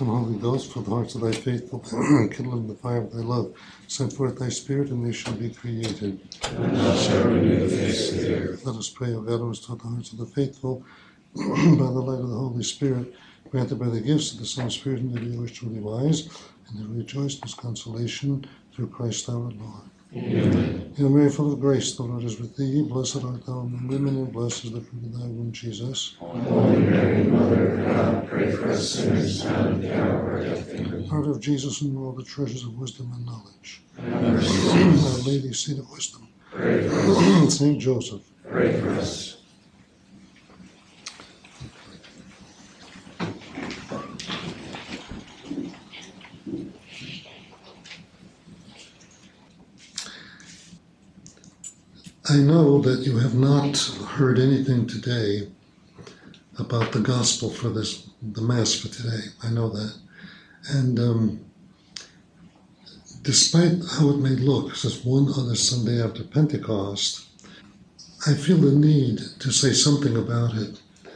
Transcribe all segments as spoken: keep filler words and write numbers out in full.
Come, Holy Ghost, fill the hearts of thy faithful, kindle in the fire of thy love. Send forth thy Spirit, and they shall be created. And thou shalt renew the face of the earth. Let us pray, O God, who hast taught the hearts of the faithful, by the light of the Holy Spirit, granted by the gifts of the Son, Spirit, and the viewers truly wise, and they rejoice in his consolation through Christ our Lord. Amen. Hail Mary, full of grace, the Lord is with thee. Blessed art thou among women, and blessed is the fruit of thy womb, Jesus. Holy Mary, Mother of God, pray for us sinners now and at the hour of our death. Amen. Heart of Jesus, and all the treasures of wisdom and knowledge. Have mercy. Our Lady, seat of wisdom. Pray for us. Saint Joseph. Pray for us. I know that you have not heard anything today about the gospel for this, the Mass for today. I know that. And um, despite how it may look, as it's one other Sunday after Pentecost, I feel the need to say something about it.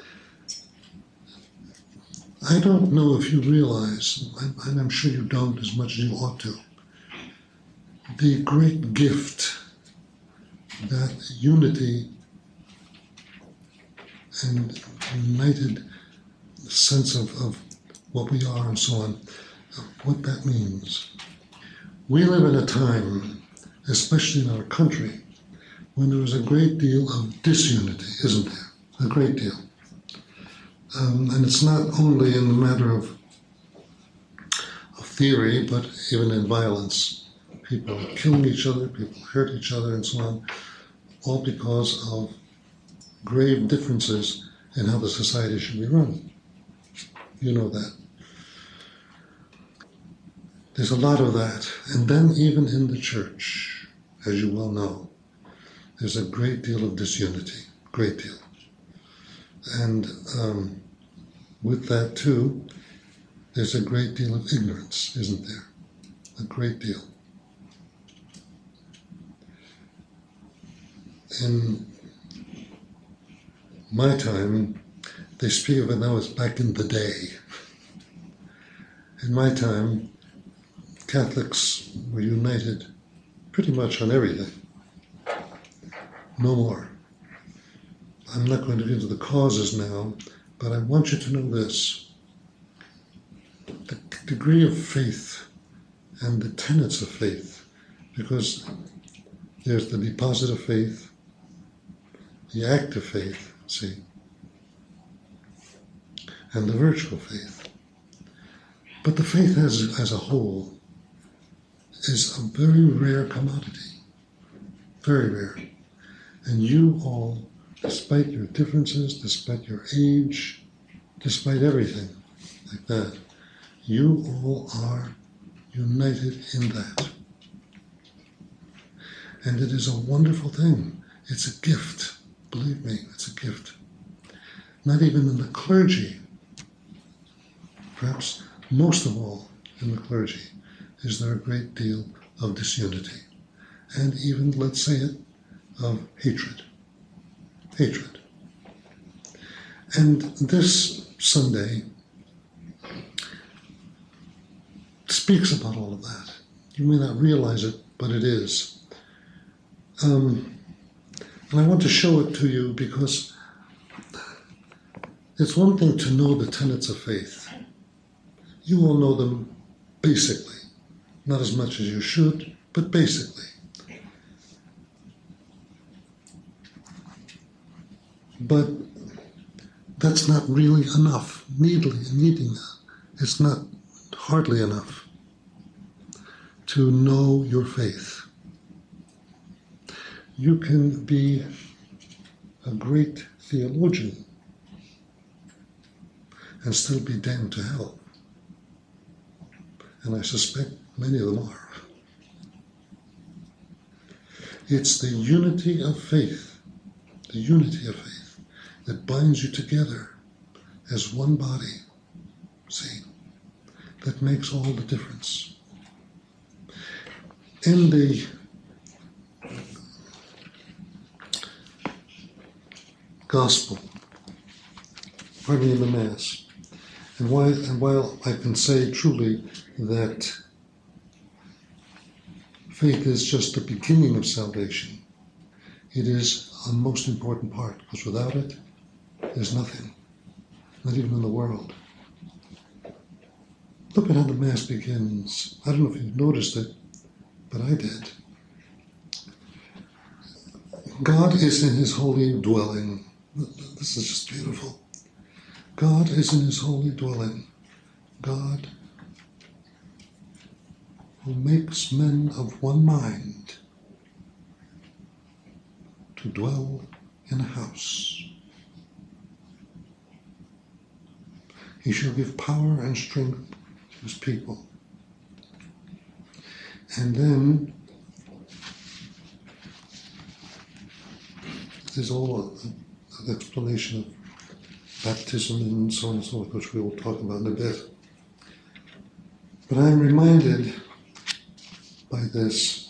I don't know if you realize, and I'm sure you don't as much as you ought to, the great gift that unity and united sense of, of what we are and so on, what that means. We live in a time, especially in our country, when there is a great deal of disunity, isn't there? A great deal. Um, and it's not only in the matter of, of theory, but even in violence. People are killing each other, people hurt each other, and so on, all because of grave differences in how the society should be run. You know that. There's a lot of that. And then even in the church, as you well know, there's a great deal of disunity, great deal. And um, with that too, there's a great deal of ignorance, isn't there? A great deal. In my time, they speak of it now as back in the day. In my time, Catholics were united pretty much on everything. No more. I'm not going to get into the causes now, but I want you to know this. The degree of faith and the tenets of faith, because there's the deposit of faith, the act of faith, see, and the virtual faith. But the faith as, as a whole is a very rare commodity, very rare. And you all, despite your differences, despite your age, despite everything like that, you all are united in that. And it is a wonderful thing. It's a gift. Believe me, it's a gift. Not even in the clergy, perhaps most of all in the clergy, is there a great deal of disunity. And even, let's say it, of hatred. Hatred. And this Sunday speaks about all of that. You may not realize it, but it is. Um, and I want to show it to you because it's one thing to know the tenets of faith. You all know them basically. Not as much as you should, but basically. But that's not really enough. Needly, needing that. It's not hardly enough to know your faith. You can be a great theologian and still be damned to hell. And I suspect many of them are. It's the unity of faith, the unity of faith, that binds you together as one body, see, that makes all the difference. In the Gospel, pardon me, in the Mass, And while, and while I can say truly that faith is just the beginning of salvation, it is a most important part, because without it, there's nothing, not even in the world. Look at how the Mass begins. I don't know if you've noticed it, but I did. God is in his holy dwelling. This is just beautiful. God is in his holy dwelling. God who makes men of one mind to dwell in a house. He shall give power and strength to his people. And then there's all an explanation of baptism and so on and so forth, which we will talk about in a bit. But I'm reminded by this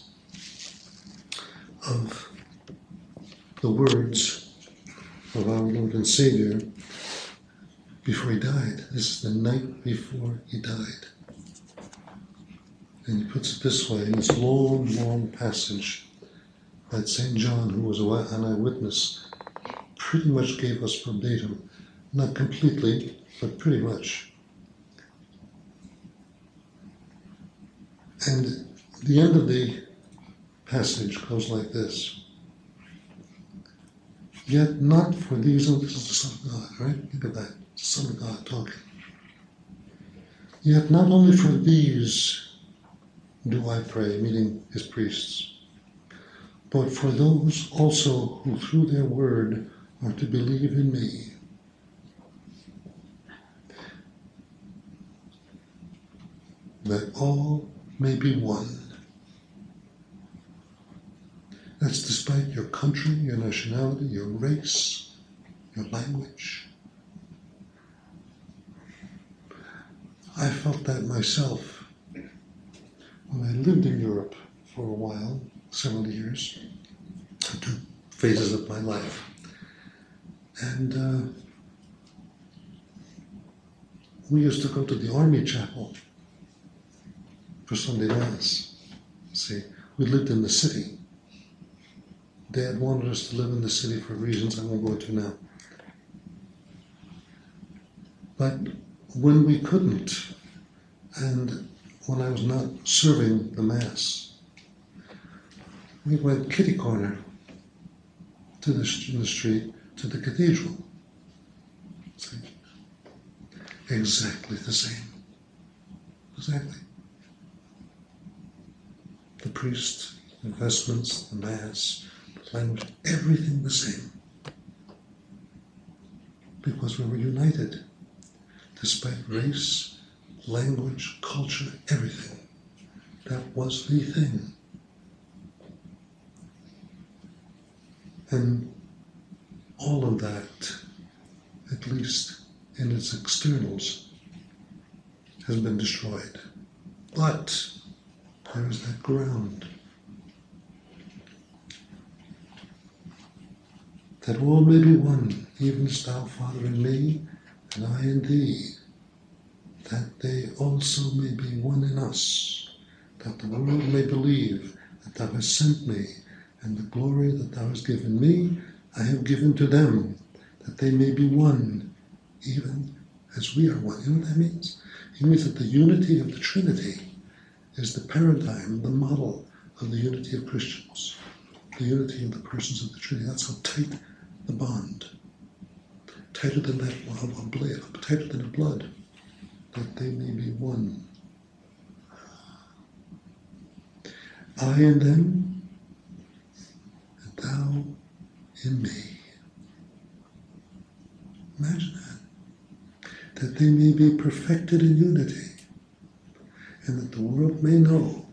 of the words of our Lord and Savior before he died. This is the night before he died. And he puts it this way in this long, long passage that Saint John, who was an eyewitness, pretty much gave us verbatim. Not completely, but pretty much. And the end of the passage goes like this. Yet not for these, oh, this is the Son of God, right? Think of that, the Son of God talking. Yet not only for these do I pray, meaning his priests, but for those also who through their word are to believe in me. That all may be one. That's despite your country, your nationality, your race, your language. I felt that myself when I lived in Europe for a while, several years, two phases of my life. And uh, we used to go to the army chapel for Sunday Mass. See, we lived in the city. Dad wanted us to live in the city for reasons I won't go into now. But when we couldn't, and when I was not serving the Mass, we went kitty corner to the, in the street to the cathedral. See? Exactly the same. Exactly. The priest, the vestments, the Mass, the language, everything the same. Because we were united, despite race, language, culture, everything. That was the thing. And all of that, at least in its externals, has been destroyed. But there is that ground. That all may be one, even as thou, Father, in me, and I in thee, that they also may be one in us, that the world may believe that thou hast sent me, and the glory that thou hast given me, I have given to them, that they may be one, even as we are one. You know what that means? It means that the unity of the Trinity is the paradigm, the model of the unity of Christians, the unity of the persons of the Trinity. That's how tight the bond, tighter than that of a blade, tighter than a blood, that they may be one. I in them, and thou in me. Imagine that. That they may be perfected in unity, and that the world may know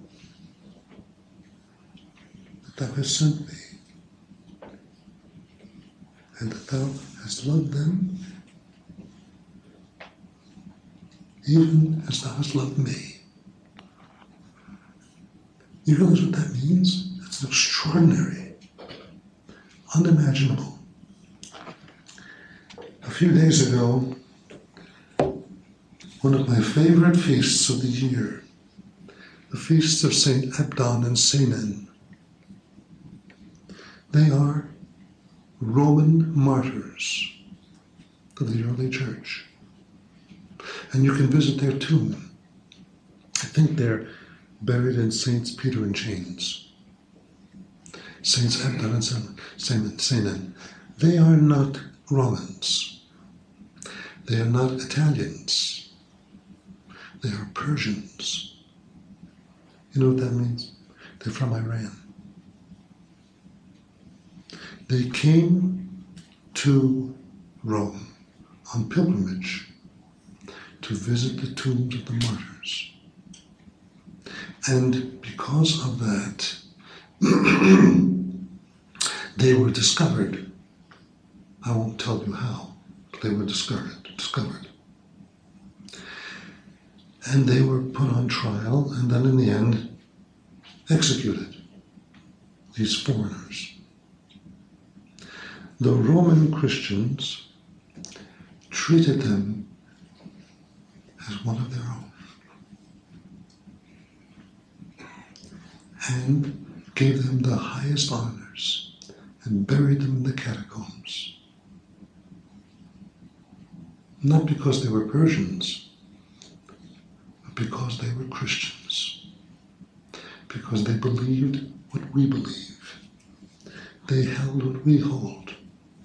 that thou hast sent me, and that thou hast loved them even as thou hast loved me. You realize what that means? That's extraordinary, unimaginable. A few days ago, one of my favorite feasts of the year, the feasts of Saint Abdon and Seinen. They are Roman martyrs of the early church. And you can visit their tomb. I think they're buried in Saints Peter and James. Saints Abdon and Seinen. They are not Romans. They are not Italians. They are Persians. You know what that means? They're from Iran. They came to Rome on pilgrimage to visit the tombs of the martyrs. And because of that, they were discovered. I won't tell you how, but they were discovered. discovered. And they were put on trial and then in the end executed, these foreigners. The Roman Christians treated them as one of their own and gave them the highest honors and buried them in the catacombs. Not because they were Persians, but because they were Christians. Because they believed what we believe. They held what we hold.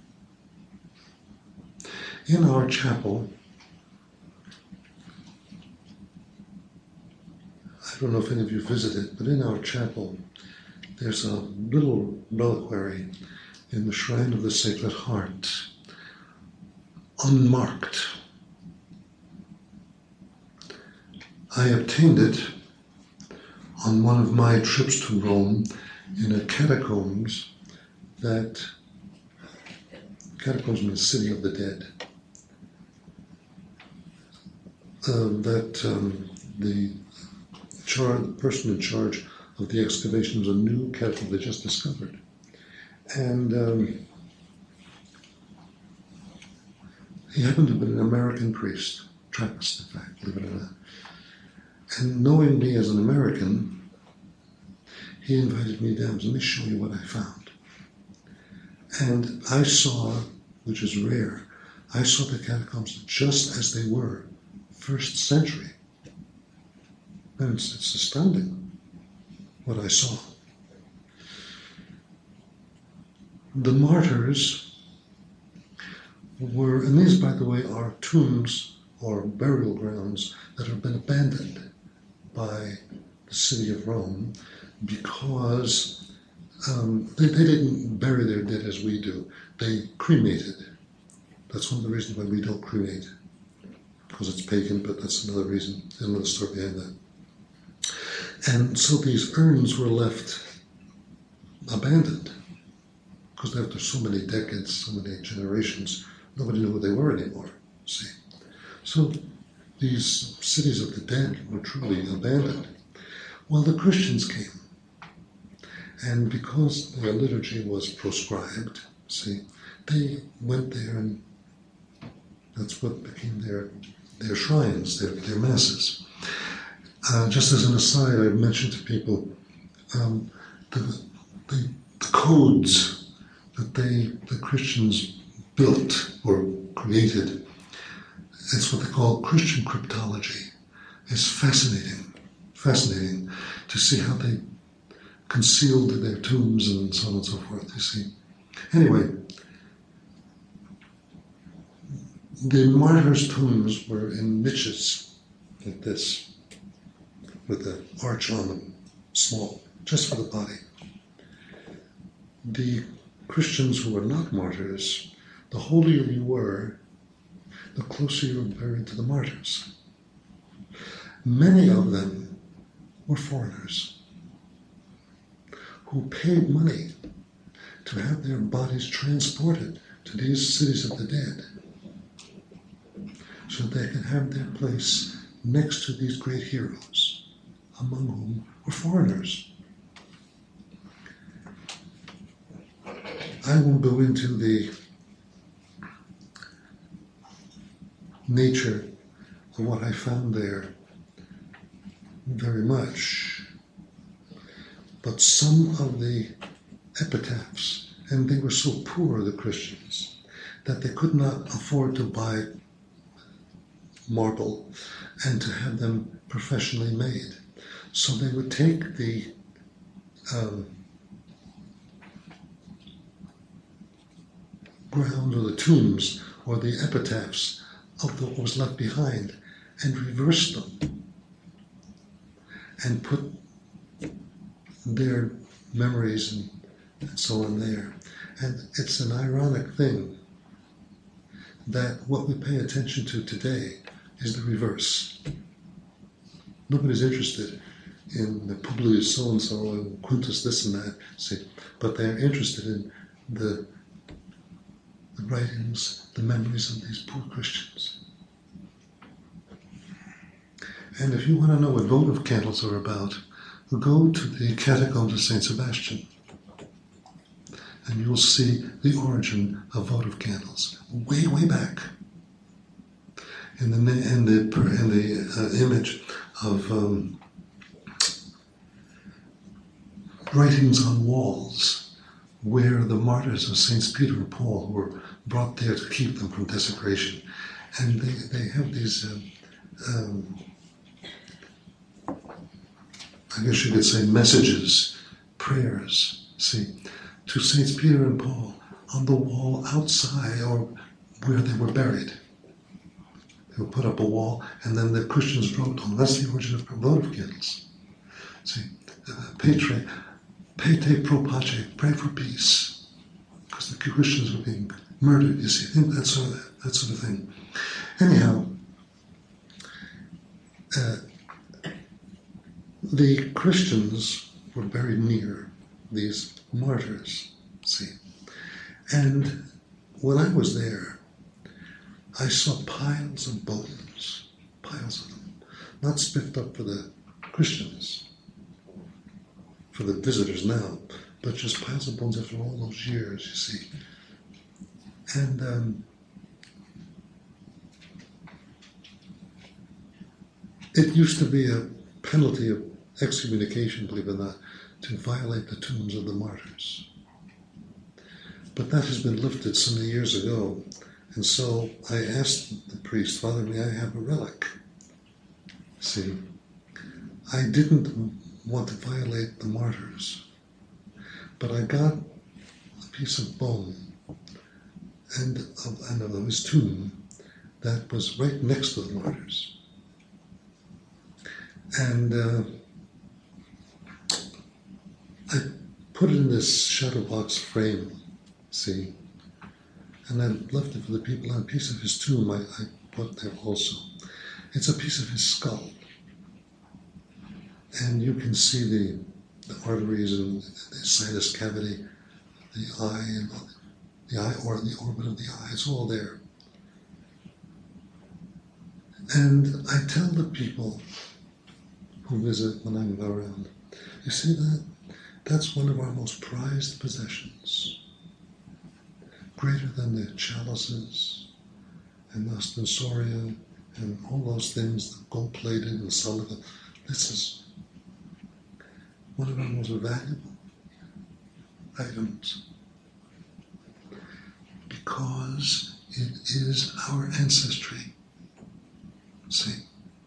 In our chapel, I don't know if any of you visited, but in our chapel, there's a little reliquary in the Shrine of the Sacred Heart, unmarked. I obtained it on one of my trips to Rome in a catacombs that, catacombs means city of the dead, uh, that um, the, char- the person in charge of the excavation was a new catacomb they just discovered. And um, he happened to have been an American priest, Trappist, in fact, believe it or not. And knowing me as an American, he invited me down. Let me show you what I found. And I saw, which is rare, I saw the catacombs just as they were, first century. And it's, it's astounding what I saw. The martyrs were, and these, by the way, are tombs or burial grounds that have been abandoned by the city of Rome because um, they, they didn't bury their dead as we do. They cremated. That's one of the reasons why we don't cremate, because it's pagan, but that's another reason, another story behind that. And so these urns were left abandoned because after so many decades, so many generations, nobody knew who they were anymore, see. So these cities of the dead were truly abandoned. Well, the Christians came. And because their liturgy was proscribed, see, they went there and that's what became their their shrines, their, their masses. Uh, just as an aside, I mentioned to people um, the, the, the codes that they, the Christians built or created. It's what they call Christian cryptology. It's fascinating, fascinating to see how they concealed their tombs and so on and so forth, you see. Anyway, the martyrs' tombs were in niches like this, with the arch on them, small, just for the body. The Christians who were not martyrs, the holier you were, the closer you were buried to the martyrs. Many of them were foreigners who paid money to have their bodies transported to these cities of the dead so they could have their place next to these great heroes, among whom were foreigners. I won't go into the nature what I found there very much. But some of the epitaphs, and they were so poor, the Christians, that they could not afford to buy marble and to have them professionally made. So they would take the um, ground or the tombs or the epitaphs of the, what was left behind and reverse them and put their memories and, and so on there. And it's an ironic thing that what we pay attention to today is the reverse. Nobody's interested in the Publius so-and-so and Quintus this and that, see, but they're interested in the, the writings, the memories of these poor Christians. And if you want to know what votive candles are about, go to the Catacombs of Saint Sebastian, and you'll see the origin of votive candles, way, way back. In the in the in the uh, image of um, writings on walls, where the martyrs of Saints Peter and Paul were brought there to keep them from desecration, and they they have these. Uh, um, I guess you could say messages, prayers, see, to Saints Peter and Paul on the wall outside or where they were buried. They would put up a wall, and then the Christians wrote on. That's the origin of votive candles. See, uh, Petre, pete pro pace, pray for peace, because the Christians were being murdered. You see, think that sort of that sort of thing. Anyhow, uh, the Christians were very near these martyrs. See, and when I was there, I saw piles of bones, piles of them, not spiffed up for the Christians, for the visitors now, but just piles of bones after all those years, you see. And um, it used to be a penalty of excommunication, believe it or not, to violate the tombs of the martyrs. But that has been lifted so many years ago. And so I asked the priest, Father, may I have a relic? See, I didn't want to violate the martyrs, but I got a piece of bone and of, and of his tomb that was right next to the martyrs. And uh, I put it in this shadow box frame, see, and I left it for the people. And a piece of his tomb I, I put there also. It's a piece of his skull. And you can see the, the arteries and the sinus cavity, the eye, and the eye or the orbit of the eye. It's all there. And I tell the people who visit when I'm around, you see that? That's one of our most prized possessions. Greater than the chalices and ostensoria and all those things, the gold-plated and solid. This is one of our most valuable items because it is our ancestry. See,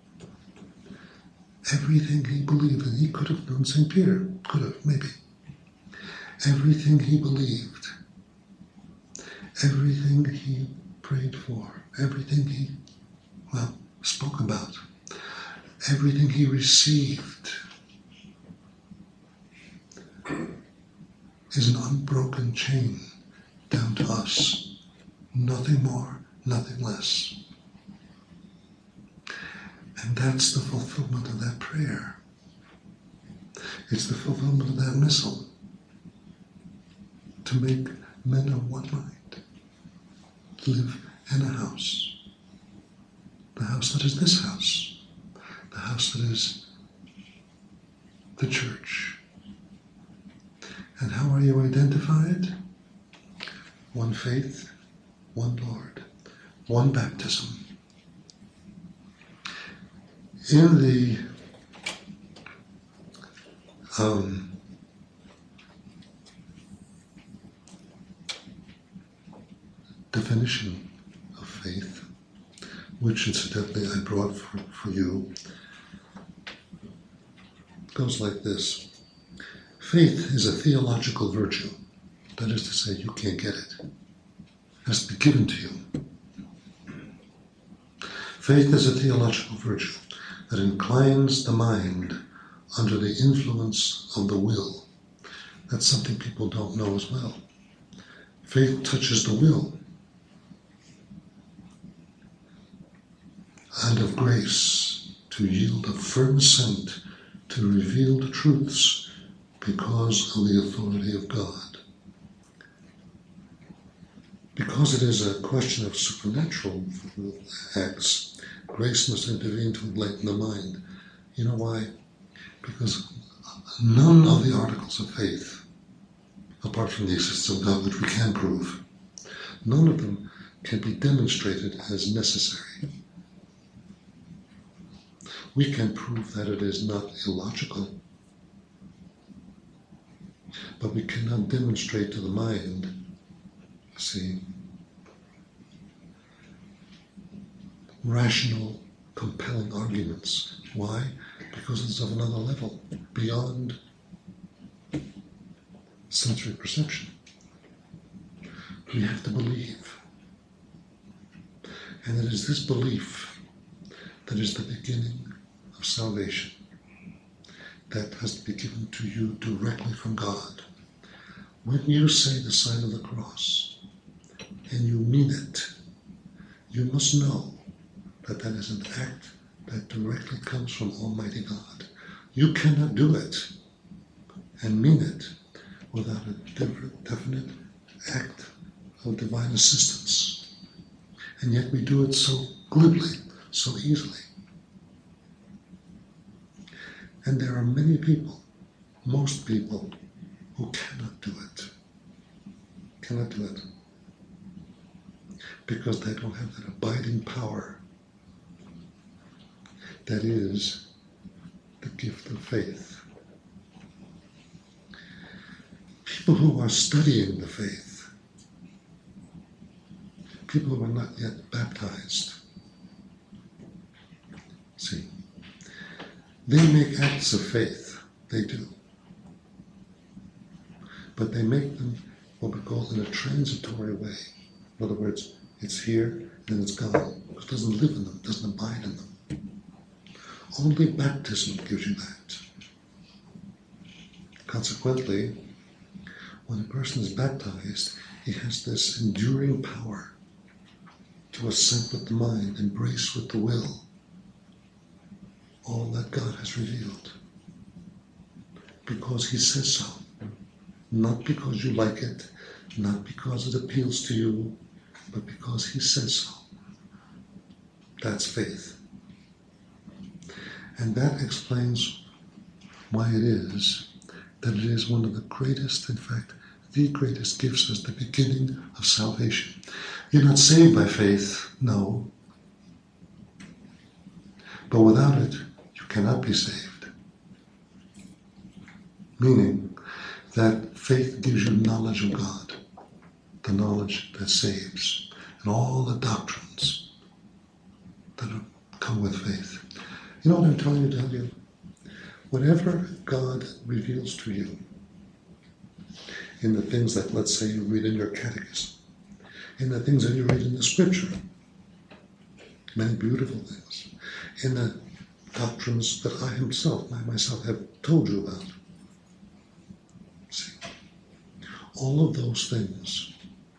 everything he believed, and he could have done, Saint Peter could have, maybe. Everything he believed, everything he prayed for, everything he, well, spoke about, everything he received is an unbroken chain down to us. Nothing more, nothing less. And that's the fulfillment of that prayer. It's the fulfillment of that missal. To make men of one mind live in a house. The house that is this house. The house that is the church. And how are you identified? One faith, one Lord, one baptism. In the um, definition of faith, which incidentally I brought for, for you, goes like this. Faith is a theological virtue. That is to say, you can't get it. It has to be given to you. Faith is a theological virtue that inclines the mind under the influence of the will. That's something people don't know as well. Faith touches the will and of grace to yield a firm assent to revealed truths because of the authority of God. Because it is a question of supernatural acts, grace must intervene to enlighten the mind. You know why? Because none of the articles of faith, apart from the existence of God, which we can prove, none of them can be demonstrated as necessary. We can prove that it is not illogical, but we cannot demonstrate to the mind, see, rational, compelling arguments. Why? Because it's of another level, beyond sensory perception. We have to believe. And it is this belief that is the beginning of salvation. That has to be given to you directly from God. When you say the sign of the cross, and you mean it, you must know that that is an act that directly comes from Almighty God. You cannot do it and mean it without a definite act of divine assistance. And yet we do it so glibly, so easily. And there are many people, most people, who cannot do it. Cannot do it. Because they don't have that abiding power that is the gift of faith. People who are studying the faith, people who are not yet baptized, see, they make acts of faith, they do. But they make them what we call in a transitory way. In other words, it's here and it's gone. It doesn't live in them, doesn't abide in them. Only baptism gives you that. Consequently, when a person is baptized, he has this enduring power to assent with the mind, embrace with the will all that God has revealed. Because he says so. Not because you like it, not because it appeals to you, but because he says so. That's faith. And that explains why it is that it is one of the greatest, in fact, the greatest gifts as the beginning of salvation. You're not saved by faith, no. But without it, you cannot be saved. Meaning that faith gives you knowledge of God, the knowledge that saves, and all the doctrines that come with faith. You know what I'm trying to tell you? Whatever God reveals to you in the things that, let's say, you read in your catechism, in the things that you read in the scripture, many beautiful things, in the doctrines that I himself, I myself have told you about. See, all of those things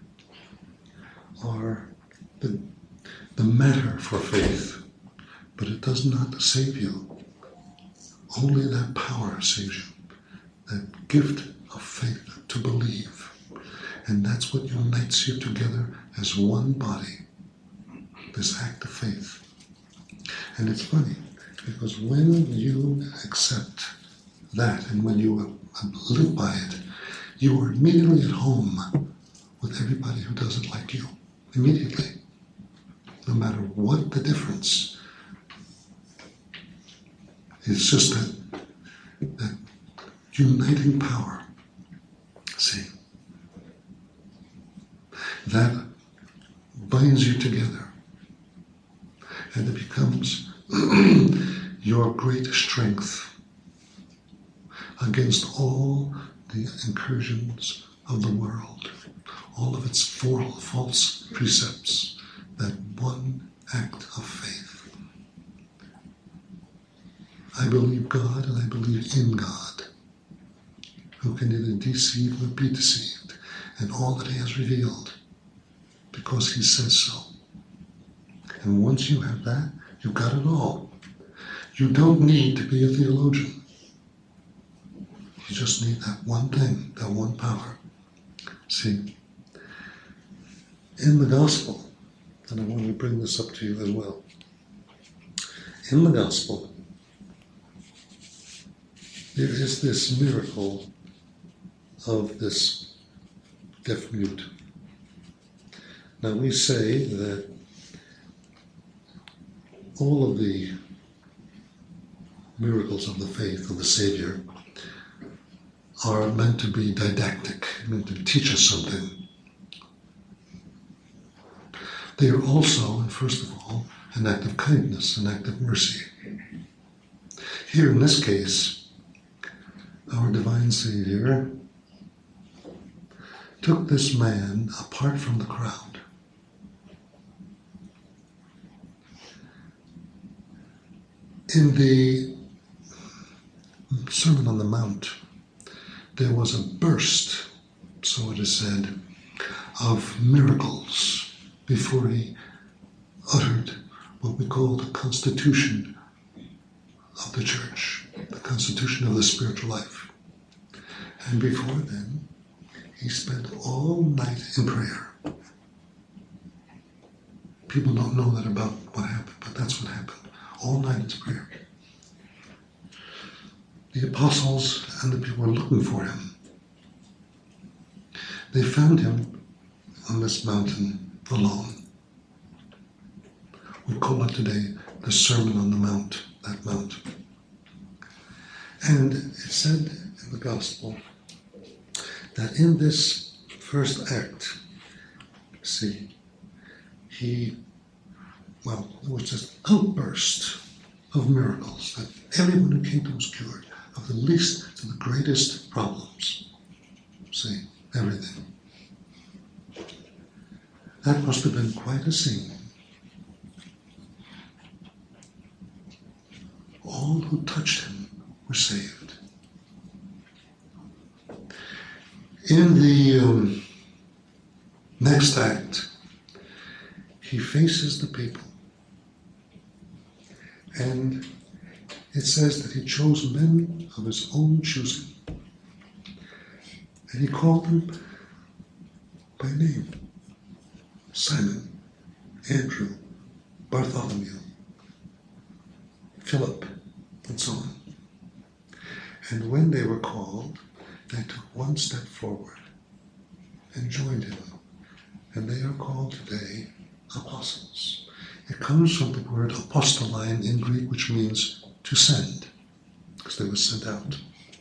are the, the matter for faith. But it does not save you. Only that power saves you. That gift of faith to believe. And that's what unites you together as one body. This act of faith. And it's funny, because when you accept that and when you live by it, you are immediately at home with everybody who doesn't like you. Immediately. No matter what the difference. It's just that, that uniting power, see, that binds you together, and it becomes your great strength against all the incursions of the world, all of its false precepts, that one act of faith. I believe God and I believe in God, who can neither deceive nor be deceived, and all that he has revealed, because he says so. And once you have that, you've got it all. You don't need to be a theologian. You just need that one thing, that one power. See, in the gospel, and I want to bring this up to you as well, in the gospel, there is this miracle of this deaf mute. Now we say that all of the miracles of the faith of the Savior are meant to be didactic, meant to teach us something. They are also, first of all, an act of kindness, an act of mercy. Here in this case, our divine Savior took this man apart from the crowd. In the Sermon on the Mount, there was a burst, so it is said, of miracles before he uttered what we call the constitution of the church, the constitution of the spiritual life. And before then, he spent all night in prayer. People don't know that about what happened, but that's what happened. All night in prayer. The apostles and the people were looking for him. They found him on this mountain alone. We call it today the Sermon on the Mount, that mount. And it said in the Gospel that in this first act, see, he, well, there was this outburst of miracles that everyone who came to him was cured, of the least to the greatest problems. See, everything. That must have been quite a scene. All who touched him were saved. In the um, next act, he faces the people. And it says that he chose men of his own choosing. And he called them by name. Simon, Andrew, Bartholomew, Philip, and so on. And when they were called, they took one step forward and joined him. And they are called today apostles. It comes from the word apostoline in Greek, which means to send, because they were sent out.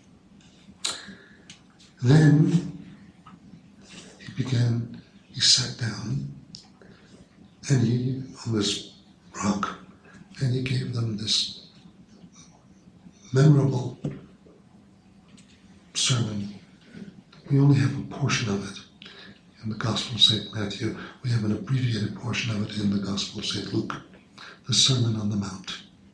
Then he began, he sat down, and he, on this rock, and he gave them this memorable sermon. We only have a portion of it in the Gospel of Saint Matthew. We have an abbreviated portion of it in the Gospel of Saint Luke, the Sermon on the Mount.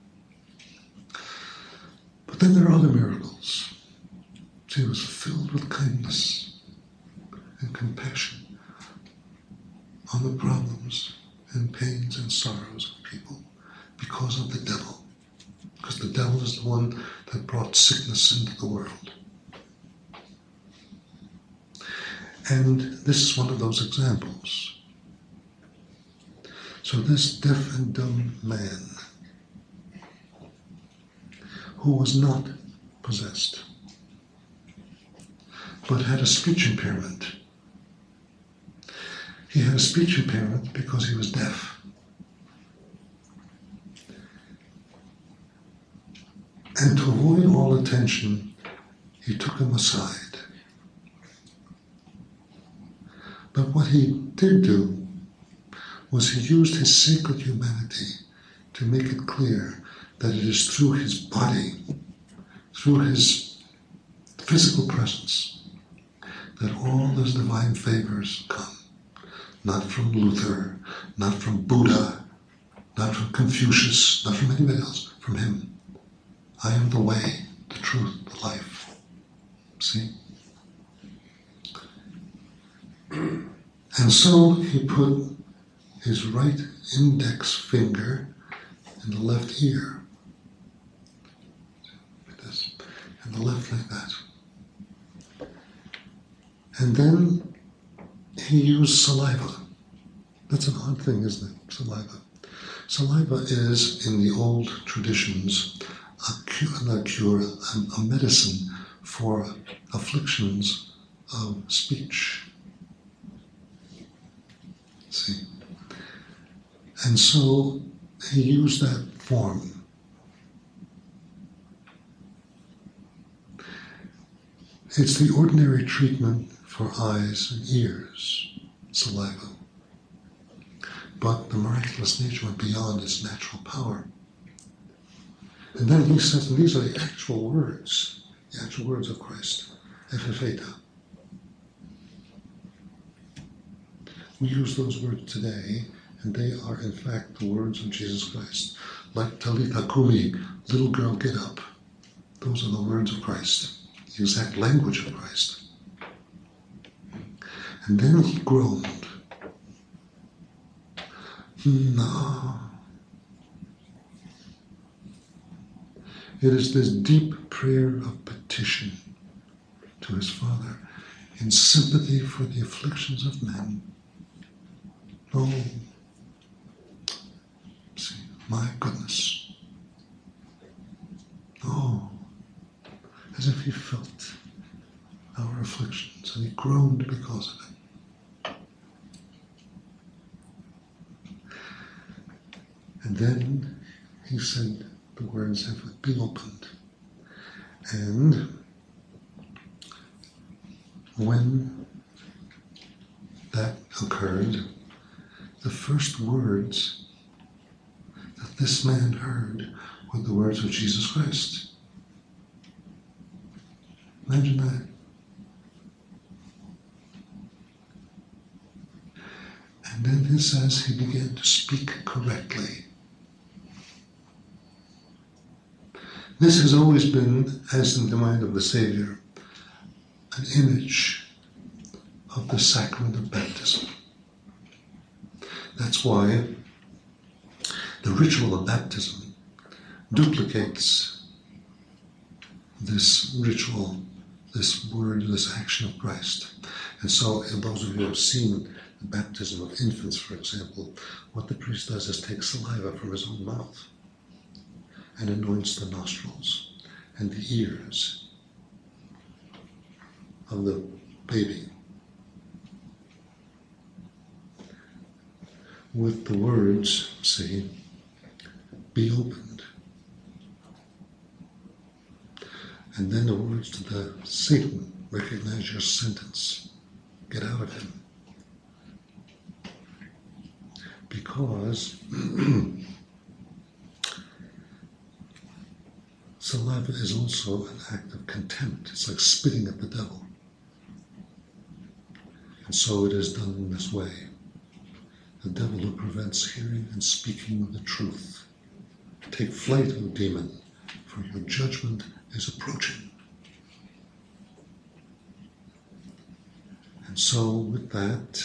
But then there are other miracles. He was filled with kindness and compassion on the problems and pains and sorrows of people because of the devil. Because the devil is the one that brought sickness into the world. And this is one of those examples. So this deaf and dumb man, who was not possessed, but had a speech impairment. He had a speech impairment because he was deaf. And to avoid all attention, he took him aside. But what he did do was he used his sacred humanity to make it clear that it is through his body, through his physical presence, that all those divine favors come. Not from Luther, not from Buddha, not from Confucius, not from anybody else, from him. I am the way, the truth, the life. See? And so he put his right index finger in the left ear. Like this. And the left like that. And then he used saliva. That's an odd thing, isn't it? Saliva. Saliva is, in the old traditions, a cure, not a cure, a, a medicine for afflictions of speech. See? And so he used that form. It's the ordinary treatment for eyes and ears, saliva. But the miraculous nature went beyond its natural power. And then he says, and these are the actual words, the actual words of Christ, Ephphatha. We use those words today, and they are in fact the words of Jesus Christ. Like Talitha Kumi, little girl, get up. Those are the words of Christ, the exact language of Christ. And then he groaned. No. It is this deep prayer of petition to his Father in sympathy for the afflictions of men. Oh, see, my goodness. Oh, as if he felt our afflictions and he groaned because of it. And then he said the words have been opened. And when that occurred, the first words that this man heard were the words of Jesus Christ. Imagine that. And then it says he began to speak correctly. This has always been, as in the mind of the Savior, an image of the sacrament of baptism. That's why the ritual of baptism duplicates this ritual, this word, this action of Christ. And so, and those of you who have seen the baptism of infants, for example, what the priest does is take saliva from his own mouth and anoints the nostrils and the ears of the baby with the words, see, be opened. And then the words to the Satan, recognize your sentence, get out of him. Because saliva is also an act of contempt. It's like spitting at the devil. And so it is done in this way. The devil who prevents hearing and speaking the truth. Take flight, O demon, for your judgment is approaching. And so with that,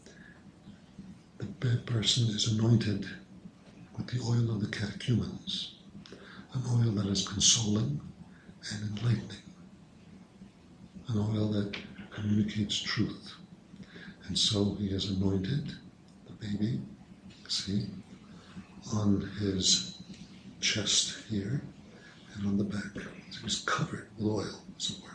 the person is anointed with the oil of the catechumens, an oil that is consoling and enlightening, an oil that communicates truth. And so he is anointed, the baby, see, on his chest here and on the back. So he's covered with oil, as it were.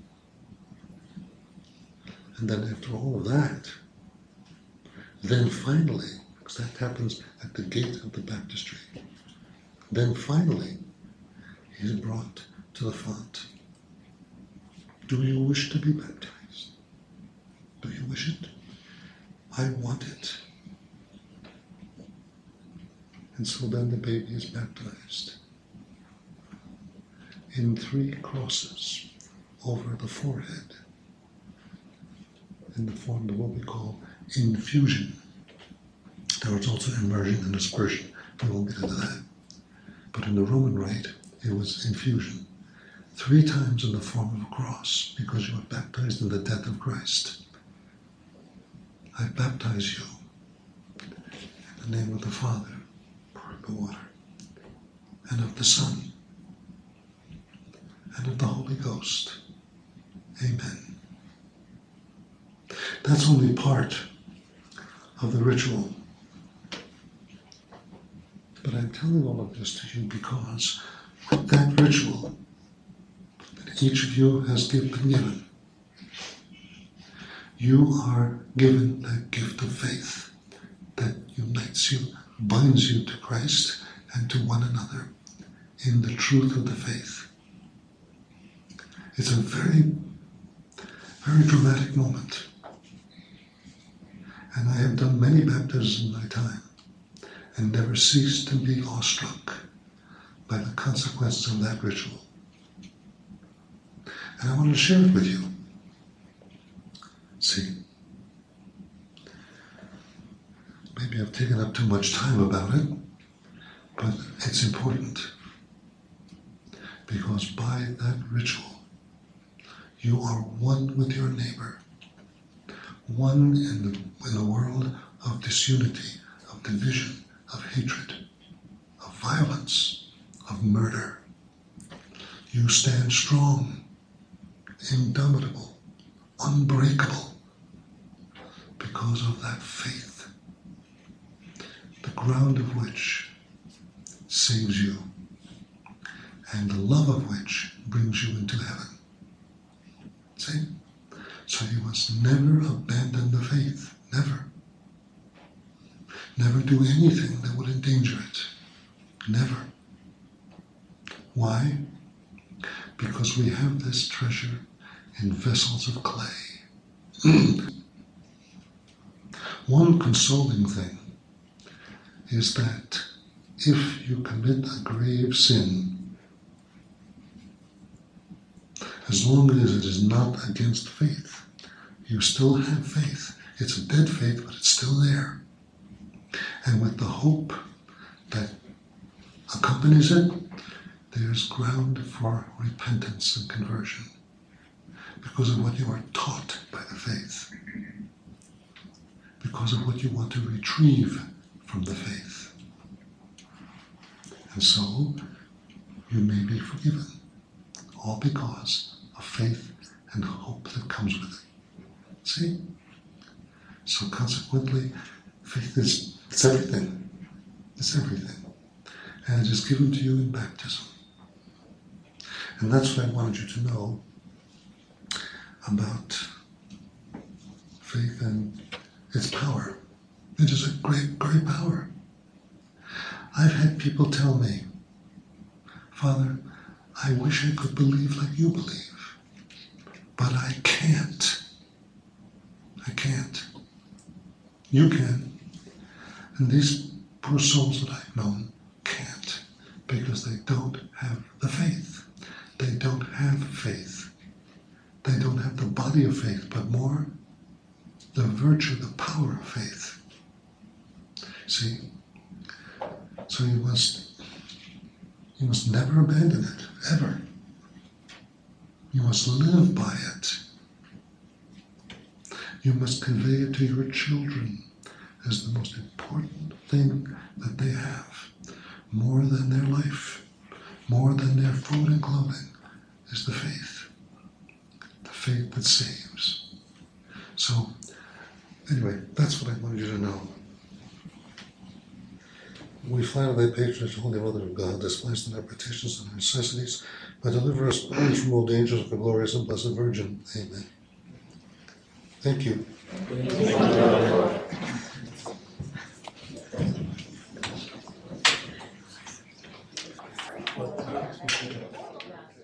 And then after all of that, then finally, because that happens at the gate of the baptistry, then finally he is brought to the font. Do you wish to be baptized? Do you wish it? I want it. And so then the baby is baptized in three crosses over the forehead in the form of what we call infusion. There was also immersion and aspersion. We won't get into that. But in the Roman rite, it was infusion. Three times in the form of a cross, because you were baptized in the death of Christ. I baptize you in the name of the Father, pour out the water, and of the Son, and of the Holy Ghost. Amen. That's only part of the ritual. But I'm telling all of this to you because that ritual that each of you has been given, you are given that gift of faith that unites you, binds you to Christ and to one another in the truth of the faith. It's a very, very dramatic moment. And I have done many baptisms in my time and never ceased to be awestruck by the consequences of that ritual. And I want to share it with you. See, maybe I've taken up too much time about it, but it's important because by that ritual, you are one with your neighbor, one in the, in a world of disunity, of division, of hatred, of violence, of murder. You stand strong, indomitable, unbreakable, because of that faith, the ground of which saves you, and the love of which brings you into heaven. See? So you must never abandon the faith, never. Never do anything that would endanger it. Never. Why? Because we have this treasure in vessels of clay. One consoling thing is that if you commit a grave sin, as long as it is not against faith, you still have faith. It's a dead faith, but it's still there. And with the hope that accompanies it, there's ground for repentance and conversion because of what you are taught by the faith, because of what you want to retrieve from the faith. And so, you may be forgiven, all because of faith and hope that comes with it. See? So consequently, faith is it's everything. It's everything. And it is given to you in baptism. And that's what I wanted you to know about faith and its power. It is a great, great power. I've had people tell me, Father, I wish I could believe like you believe, but I can't. I can't. You can. And these poor souls that I've known can't because they don't have the faith. They don't have faith. They don't have the body of faith, but more the virtue, the power of faith. See? So you must, you must never abandon it, ever. You must live by it. You must convey it to your children as the most important thing that they have. More than their life, more than their food and clothing, is the faith. The faith that saves. So, anyway, that's what I wanted you to know. We flatter thy patronage, Holy Mother of God, despise not our petitions and our necessities, but deliver us from all dangers of the glorious and blessed Virgin. Amen. Thank you. What That's what we got.